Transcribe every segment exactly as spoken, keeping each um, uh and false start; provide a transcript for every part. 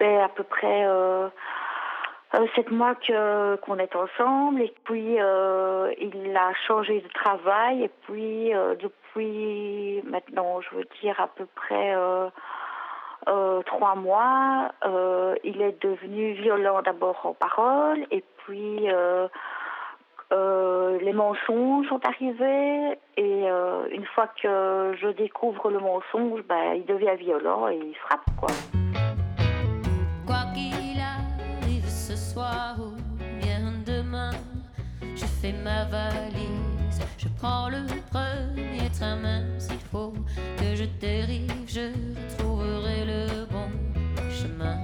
fait à peu près euh, euh, sept mois que, qu'on est ensemble et puis euh, il a changé de travail et puis euh, depuis maintenant, je veux dire à peu près euh, euh, trois mois, euh, il est devenu violent d'abord en parole et puis euh, euh, les mensonges sont arrivés et euh, une fois que je découvre le mensonge, ben, il devient violent et il frappe quoi. Quoi qu'il arrive ce soir ou bien demain, je fais ma valise, je prends le premier train, même s'il faut que je dérive, je retrouverai le bon chemin.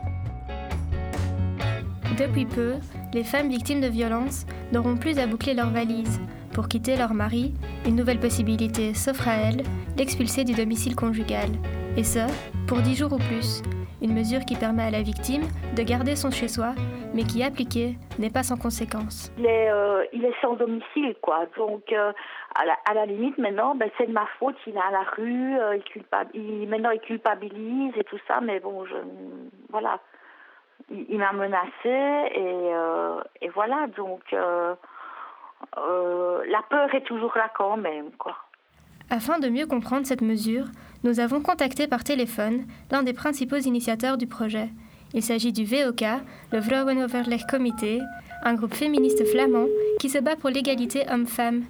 Depuis peu, les femmes victimes de violences n'auront plus à boucler leurs valises. Pour quitter leur mari, une nouvelle possibilité s'offre à elles, l'expulser du domicile conjugal. Et ce, pour dix jours ou plus. Une mesure qui permet à la victime de garder son chez-soi, mais qui, appliquée, n'est pas sans conséquence. Il est, euh, il est sans domicile, quoi. Donc, euh, à, la, à la limite, maintenant, ben, c'est de ma faute. Il est à la rue, euh, il culpa, il, maintenant, il culpabilise et tout ça, mais bon, je, voilà. Il, il m'a menacée et, euh, et voilà. Donc, euh, euh, la peur est toujours là quand même, quoi. Afin de mieux comprendre cette mesure, nous avons contacté par téléphone l'un des principaux initiateurs du projet. Il s'agit du V O K, le Vrouwenoverleg Comité, un groupe féministe flamand qui se bat pour l'égalité homme-femme.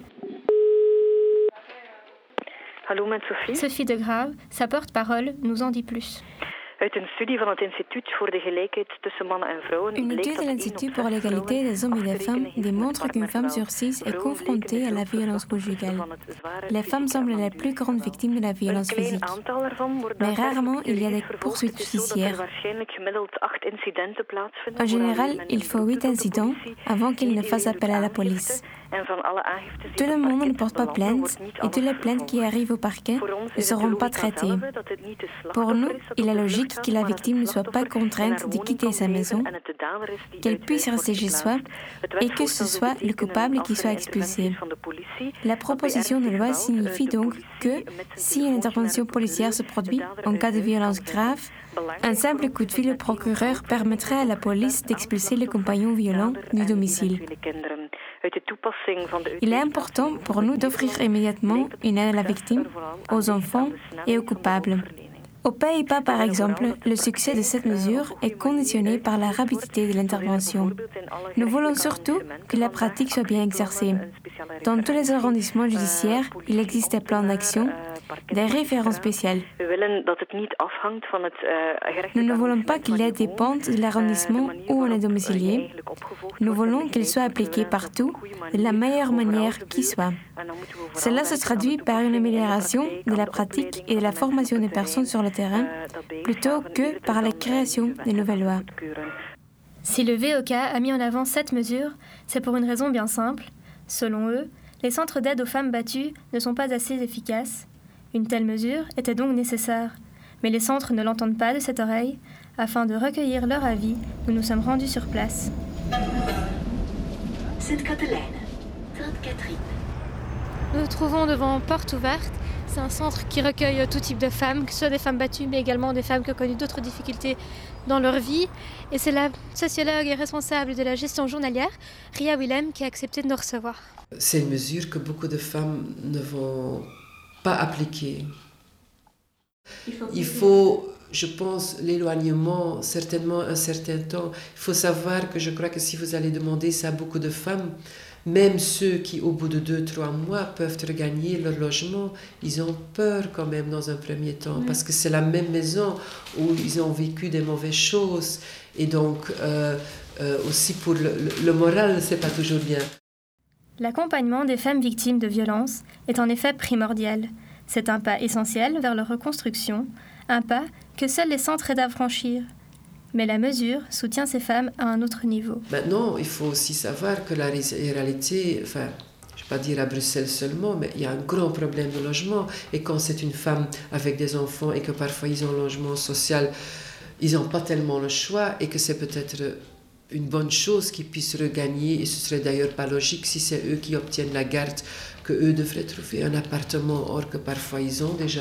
Hallo, met Sophie. Sophie de Grave, sa porte-parole, nous en dit plus. Uit een studie van het Instituut voor de Gelijkheid tussen mannen en vrouwen. Une étude de l'Institut pour l'égalité des hommes et des femmes démontre qu'une femme sur six est confrontée à la violence conjugale. Les femmes semblent les plus grandes victimes de la violence physique. Mais rarement, il y a des poursuites judiciaires. En général, il faut huit incidents avant qu'ils ne fassent appel à la police. Tout le monde ne porte pas plainte et toutes les plaintes qui arrivent au parquet ne seront pas traitées. Pour nous, il est logique que la victime ne soit pas contrainte de quitter sa maison, qu'elle puisse rester chez soi et que ce soit le coupable qui soit expulsé. La proposition de loi signifie donc que, si une intervention policière se produit en cas de violence grave, un simple coup de fil au procureur permettrait à la police d'expulser le compagnon violent du domicile. Il est important pour nous d'offrir immédiatement une aide à la victime, aux enfants et aux coupables. Aux Pays-Bas, par exemple, le succès de cette mesure est conditionné par la rapidité de l'intervention. Nous voulons surtout que la pratique soit bien exercée. Dans tous les arrondissements judiciaires, il existe des plans d'action, des référents spéciales. Nous ne voulons pas qu'il ait dépende de l'arrondissement où on est domicilié. Nous voulons qu'il soit appliqué partout de la meilleure manière qui soit. Cela se traduit par une amélioration de la pratique et de la formation des personnes sur le terrain, plutôt que par la création de nouvelles lois. Si le V O K a mis en avant cette mesure, c'est pour une raison bien simple. Selon eux, les centres d'aide aux femmes battues ne sont pas assez efficaces. Une telle mesure était donc nécessaire. Mais les centres ne l'entendent pas de cette oreille. Afin de recueillir leur avis, nous nous sommes rendus sur place. Sint-Katelijne, Sainte-Catherine. Nous nous trouvons devant Porte Ouverte. C'est un centre qui recueille tout type de femmes, que ce soit des femmes battues, mais également des femmes qui ont connu d'autres difficultés dans leur vie. Et c'est la sociologue et responsable de la gestion journalière, Ria Willem, qui a accepté de nous recevoir. C'est une mesure que beaucoup de femmes ne vont pas appliquer. Il faut, Il faut je pense, l'éloignement, certainement un certain temps. Il faut savoir que je crois que si vous allez demander ça à beaucoup de femmes, même ceux qui, au bout de deux, trois mois, peuvent regagner leur logement, ils ont peur quand même dans un premier temps, oui. Parce que c'est la même maison où ils ont vécu des mauvaises choses. Et donc, euh, euh, aussi pour le, le, le moral, c'est pas toujours bien. L'accompagnement des femmes victimes de violences est en effet primordial. C'est un pas essentiel vers leur reconstruction, un pas que seuls les centres aident à franchir. Mais la mesure soutient ces femmes à un autre niveau. Maintenant, il faut aussi savoir que la réalité, enfin, je ne vais pas dire à Bruxelles seulement, mais il y a un grand problème de logement. Et quand c'est une femme avec des enfants et que parfois ils ont un logement social, ils n'ont pas tellement le choix et que c'est peut-être une bonne chose qu'ils puissent regagner. Et ce serait d'ailleurs pas logique si c'est eux qui obtiennent la garde, qu'eux devraient trouver un appartement, or que parfois ils ont déjà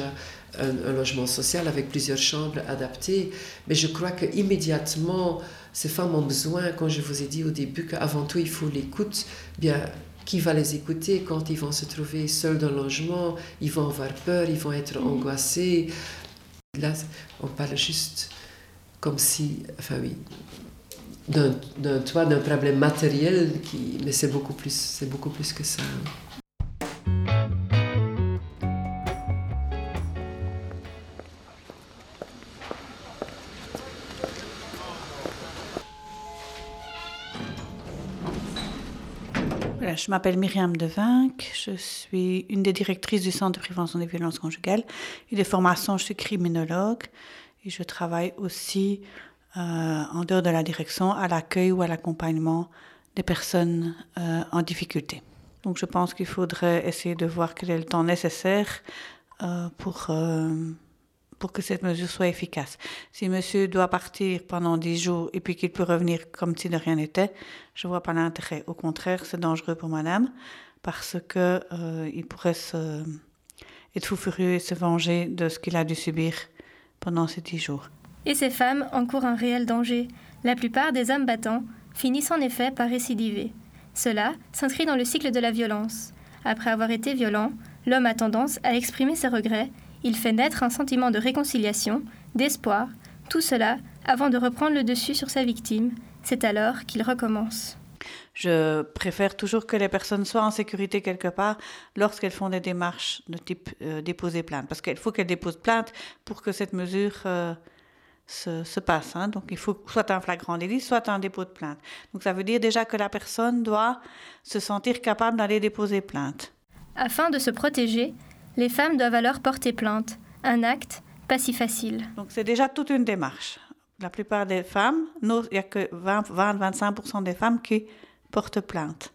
un, un logement social avec plusieurs chambres adaptées. Mais je crois qu'immédiatement, ces femmes ont besoin, quand je vous ai dit au début qu'avant tout, il faut l'écoute, bien, qui va les écouter quand ils vont se trouver seuls dans le logement? Ils vont avoir peur, ils vont être angoissés. Là, on parle juste comme si, enfin oui, d'un, d'un toit, d'un problème matériel, qui, mais c'est beaucoup plus, c'est beaucoup plus que ça. Voilà, je m'appelle Myriam Devinck, je suis une des directrices du Centre de prévention des violences conjugales et de formation, je suis criminologue et je travaille aussi euh, en dehors de la direction à l'accueil ou à l'accompagnement des personnes euh, en difficulté. Donc je pense qu'il faudrait essayer de voir quel est le temps nécessaire euh, pour, euh, pour que cette mesure soit efficace. Si monsieur doit partir pendant dix jours et puis qu'il peut revenir comme si de rien n'était, je ne vois pas l'intérêt. Au contraire, c'est dangereux pour madame parce qu'il euh, pourrait se, être fou furieux et se venger de ce qu'il a dû subir pendant ces dix jours. Et ces femmes encourent un réel danger. La plupart des hommes battants finissent en effet par récidiver. Cela s'inscrit dans le cycle de la violence. Après avoir été violent, l'homme a tendance à exprimer ses regrets. Il fait naître un sentiment de réconciliation, d'espoir, tout cela avant de reprendre le dessus sur sa victime. C'est alors qu'il recommence. Je préfère toujours que les personnes soient en sécurité quelque part lorsqu'elles font des démarches de type euh, déposer plainte. Parce qu'il faut qu'elles déposent plainte pour que cette mesure euh, se, se passe. Hein. Donc il faut soit un flagrant délit, soit un dépôt de plainte. Donc ça veut dire déjà que la personne doit se sentir capable d'aller déposer plainte. Afin de se protéger, les femmes doivent alors porter plainte. Un acte pas si facile. Donc c'est déjà toute une démarche. La plupart des femmes, il n'y a que vingt à vingt-cinq pour cent des femmes qui portent plainte.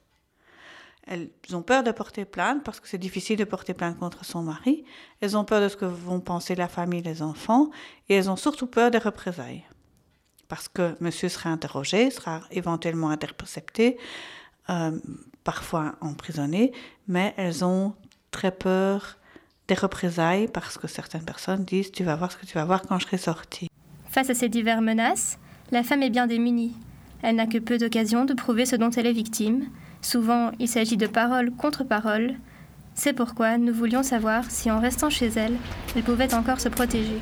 Elles ont peur de porter plainte parce que c'est difficile de porter plainte contre son mari. Elles ont peur de ce que vont penser la famille, les enfants. Et elles ont surtout peur des représailles. Parce que monsieur sera interrogé, sera éventuellement intercepté, euh, parfois emprisonné. Mais elles ont très peur des représailles parce que certaines personnes disent « tu vas voir ce que tu vas voir quand je serai sortie ». Face à ces diverses menaces, la femme est bien démunie. Elle n'a que peu d'occasions de prouver ce dont elle est victime. Souvent, il s'agit de parole contre parole. C'est pourquoi nous voulions savoir si, en restant chez elle, elle pouvait encore se protéger.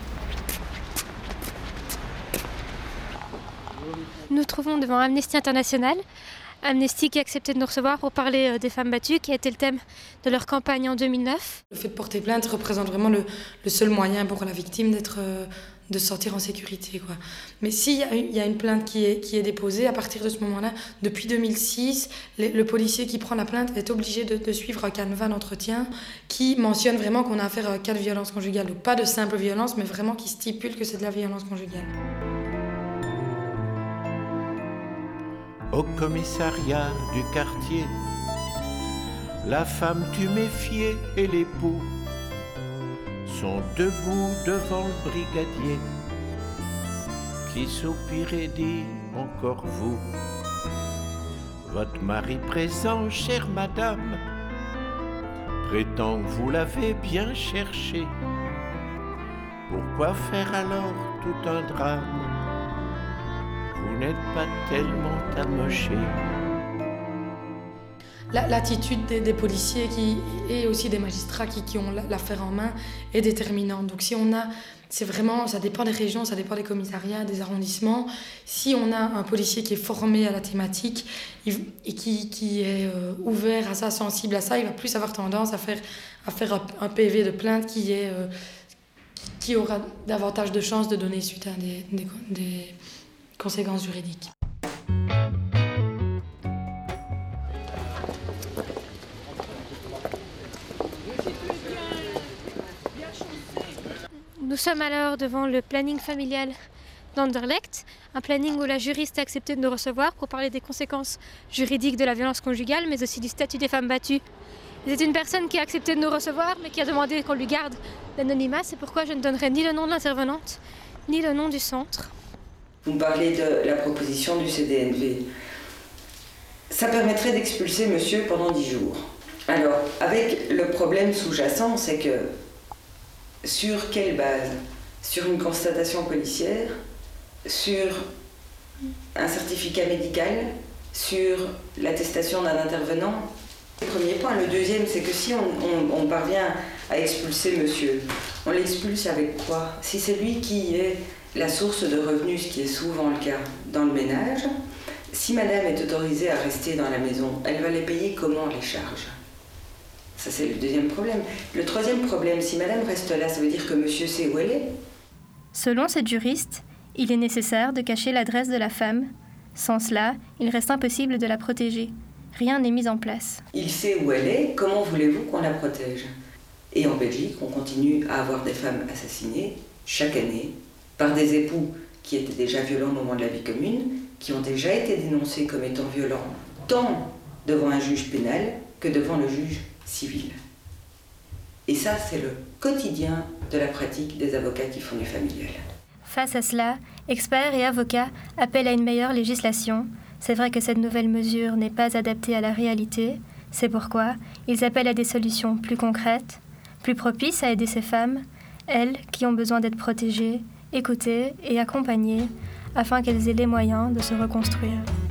Nous nous trouvons devant Amnesty International. Amnesty qui a accepté de nous recevoir pour parler des femmes battues, qui a été le thème de leur campagne en deux mille neuf. Le fait de porter plainte représente vraiment le, le seul moyen pour la victime d'être, euh, de sortir en sécurité, quoi. Mais s'il y a, y a une plainte qui est, qui est déposée, à partir de ce moment-là, depuis deux mille six, les, le policier qui prend la plainte est obligé de, de suivre un canevas d'entretien qui mentionne vraiment qu'on a affaire à un cas de violence conjugale. Donc pas de simple violence, mais vraiment qui stipule que c'est de la violence conjugale. Au commissariat du quartier, la femme du méfier et l'époux sont debout devant le brigadier qui soupire et dit « Encore vous, votre mari présent, chère madame, prétend que vous l'avez bien cherché. Pourquoi faire alors tout un drame? Vous n'êtes pas tellement amoché. » L'attitude des, des policiers qui, et aussi des magistrats qui, qui ont l'affaire en main est déterminante. Donc si on a, c'est vraiment, ça dépend des régions, ça dépend des commissariats, des arrondissements. Si on a un policier qui est formé à la thématique et qui, qui est euh, ouvert à ça, sensible à ça, il va plus avoir tendance à faire, à faire un, un P V de plainte qui, est, euh, qui aura davantage de chances de donner suite à des, des, des conséquences juridiques. Nous sommes alors devant le planning familial d'Anderlecht, un planning où la juriste a accepté de nous recevoir pour parler des conséquences juridiques de la violence conjugale, mais aussi du statut des femmes battues. C'est une personne qui a accepté de nous recevoir, mais qui a demandé qu'on lui garde l'anonymat. C'est pourquoi je ne donnerai ni le nom de l'intervenante, ni le nom du centre. Vous me parlez de la proposition du C D N V. Ça permettrait d'expulser monsieur pendant dix jours. Alors, avec le problème sous-jacent, c'est que Sur quelle base? Sur une constatation policière? Sur un certificat médical? Sur l'attestation d'un intervenant? Premier point. Le deuxième, c'est que si on, on, on parvient à expulser monsieur, on l'expulse avec quoi? Si c'est lui qui est la source de revenus, ce qui est souvent le cas dans le ménage, si madame est autorisée à rester dans la maison, elle va les payer comment, les charges? Ça, c'est le deuxième problème. Le troisième problème, si madame reste là, ça veut dire que monsieur sait où elle est? Selon cette juriste, il est nécessaire de cacher l'adresse de la femme. Sans cela, il reste impossible de la protéger. Rien n'est mis en place. Il sait où elle est, comment voulez-vous qu'on la protège? Et en Belgique, on continue à avoir des femmes assassinées chaque année par des époux qui étaient déjà violents au moment de la vie commune, qui ont déjà été dénoncés comme étant violents tant devant un juge pénal que devant le juge civil. Et ça, c'est le quotidien de la pratique des avocats qui font du familial. Face à cela, experts et avocats appellent à une meilleure législation. C'est vrai que cette nouvelle mesure n'est pas adaptée à la réalité. C'est pourquoi ils appellent à des solutions plus concrètes, plus propices à aider ces femmes, elles qui ont besoin d'être protégées, écoutées et accompagnées, afin qu'elles aient les moyens de se reconstruire.